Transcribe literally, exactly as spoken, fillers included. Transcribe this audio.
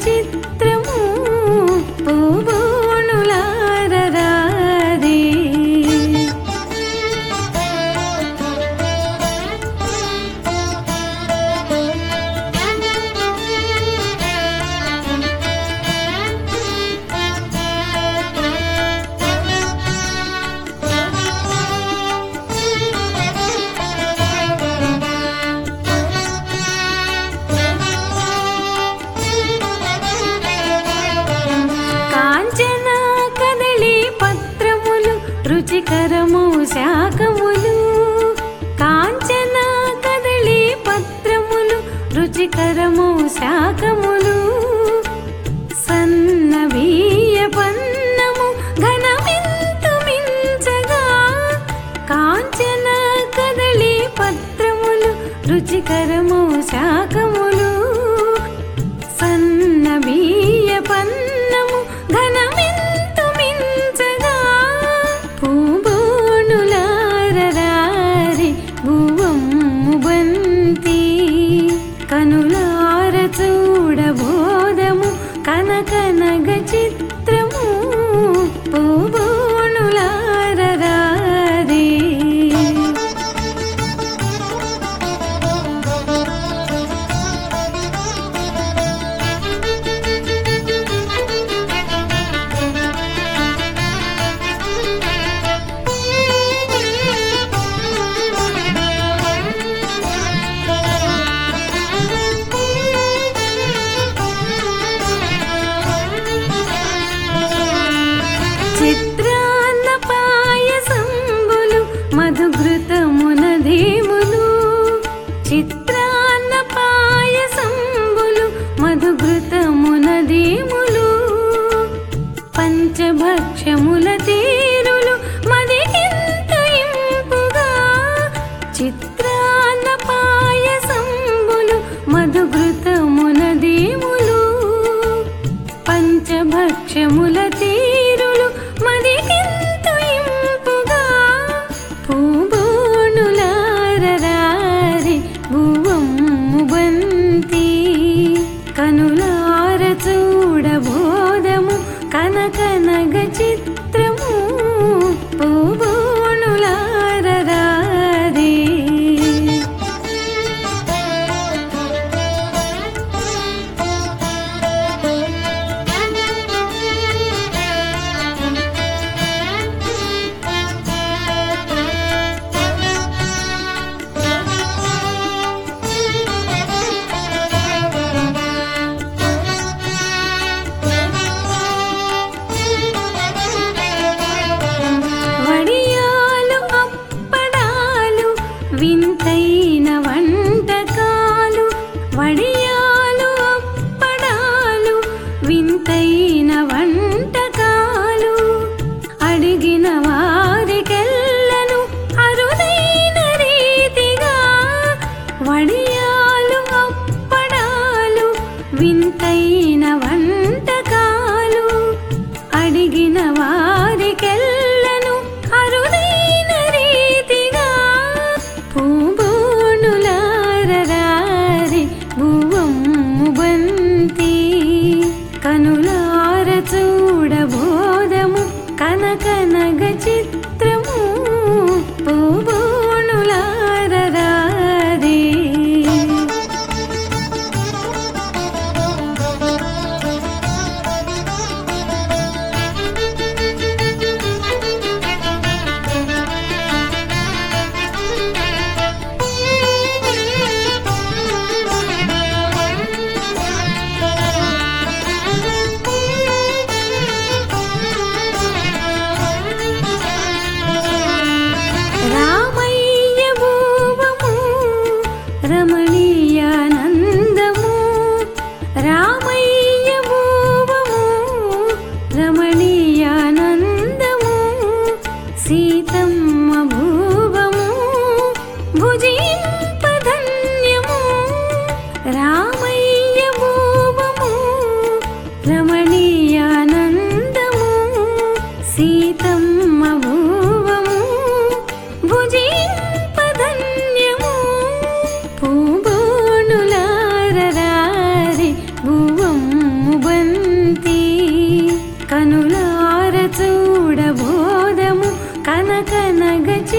చిత్రము పూబోణులారరారే. రుచికరము శాకములు కాంచన కదళి పత్రములు రుచికరము శాకములు సన్న బియ్య పన్నము ఘనమింతు మించగా కాంచన కదళి పత్రములు రుచికరము శాకములు సన్న బియ్య పన్నము ఘనమింతు మించగా పూబోణులారరారి భువమ్ము బంతి కనులార చూడబోదము కనకనగ చిత్రము పూబోణులారరారి. చిత్రాన్న పాయసంబులు మధుఘృతమునధీములు చిత్రాన్న పాయసంబులు మధుఘృతమునధీములు పంచభక్షముల తీరులు మదికింత ఇంపుగా చిత్రాన్న పాయసంబులు మధుఘృతమునధీములు పంచభక్షముల తీరులు మదికింత ఇంపుగా పూబోణులారరారి భువమ్ము బంతి కనులార చూడబోదము కనకనగ చిత్రము పూబోణులారరారి. వింతైన వంటకాలు వడియాలు అప్పడాలు వింతైన వంటకాలు అడిగిన వారికెల్లను అరుదైన రీతిగా వడియాలు అప్పడాలు వింతైన వంటకాలు అడిగిన వారికెల్లను అరుదైన రీతిగా పూబోణులారరారి భువమ్ము బంతి కనులార చూడబోదము కనకనగ చిత్రము పూబోణులారరారి. చూడబోదము కనకనగ